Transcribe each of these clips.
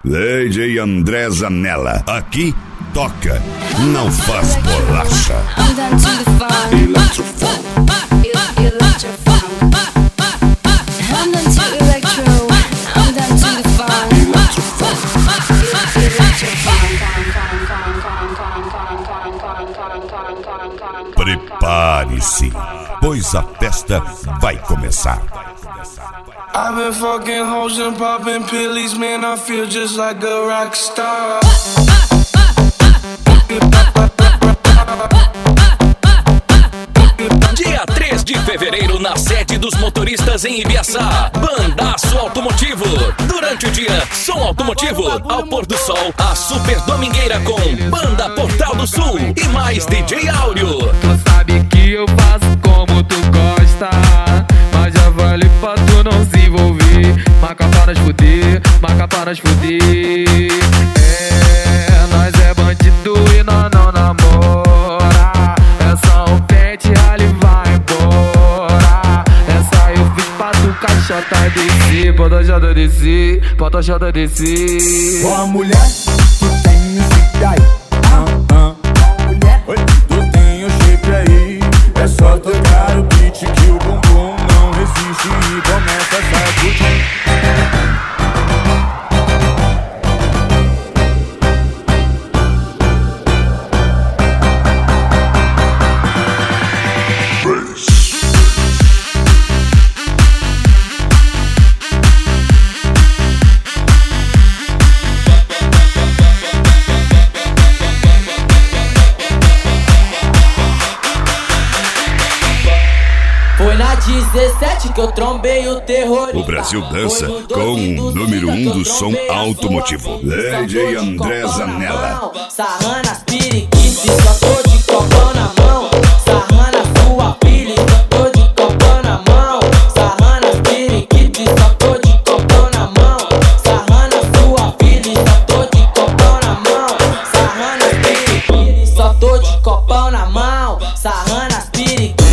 DJ André Zanella, aqui toca, não faz bolacha. I'm down to the fun. Electrofunk. I'm down to electro. I'm down to the fun. Prepare-se, pois a festa vai começar. I've been fucking hoes and popping pillies, man, I feel just like a rock star. Dia 3 de fevereiro, na sede dos motoristas em Ibiaçá, Bandaço Automotivo. Durante o dia, som automotivo. Ao pôr do sol, a super domingueira com Banda Portal do Sul e mais DJ Áureo. Tu sabe que eu faço como tu gosta, mas já vale pra tu não se envolver. Marca para fuder, marca para fuder. É, nós é bandido e nós não namora. É só um pente, ali vai embora. Essa eu fiz pra tu caixota descer. Bota chata descer, bota chata descer. Boa mulher, tu tem o shape aí. Mulher, tu tem o shape aí. É só tocar o beat que o bumbum não resiste e começa a sacudir. Foi na 17 que eu trombei o terrorista. O Brasil dança com o número 1 do som automotivo, DJ André Zanella. Sarrando as periquitas, só tô de copão na mão. Sarrando a sua filha, só tô de copão na mão. Sarrando as periquitas, só tô de copão na mão. Sarrando a sua filha, só tô de copão na mão. Sarrando as periquitas, só tô de copão na mão. Sarrando as periquitas.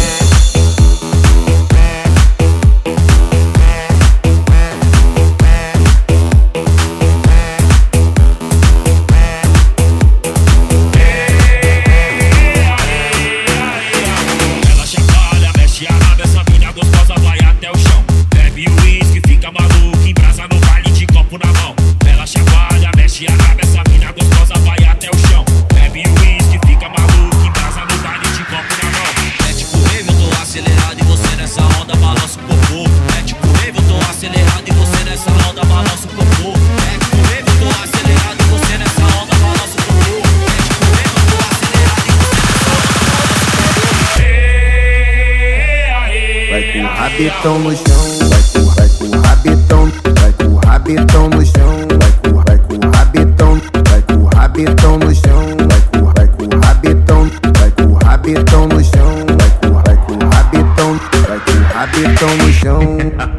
Rabetão no chão, vai com o rabetão, vai com o rabetão no chão, vai com o rabetão, vai com o rabetão no chão, vai com o rabetão, vai com o rabetão no chão, vai com o rabetão, vai com o rabetão no chão.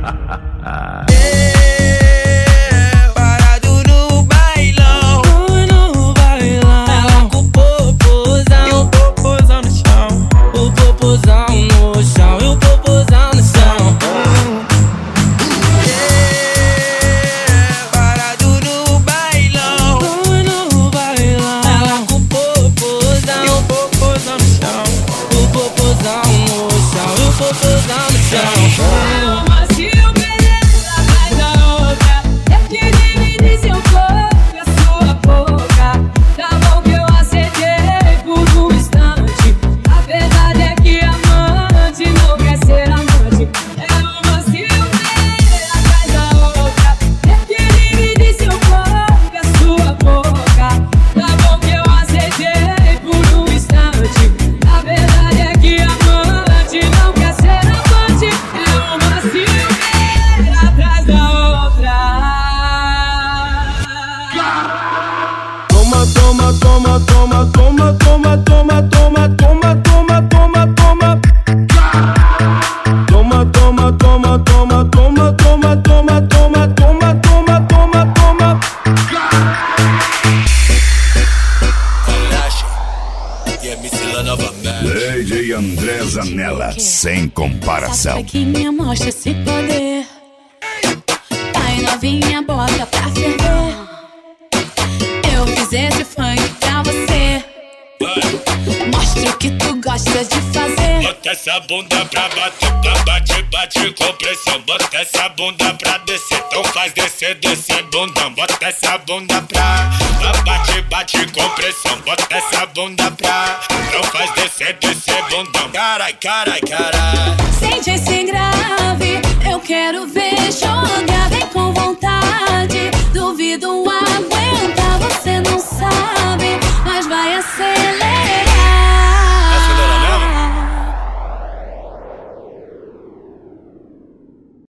DJ André Zanella, sem comparação. Só que me mostra esse poder. Vai novinha, bota pra ferver. gosta de fazer. Bota essa bunda pra bater, bate, bate com pressão. Bota essa bunda pra descer, então faz descer, descer bundão. Bota essa bunda pra bate, bate com pressão. Bota essa bunda pra, então faz descer, descer bundão. Carai, carai, carai. Sente esse grave, eu quero ver jogar. Vem com vontade, duvido aguentar. Você não sabe, mas vai aceitar.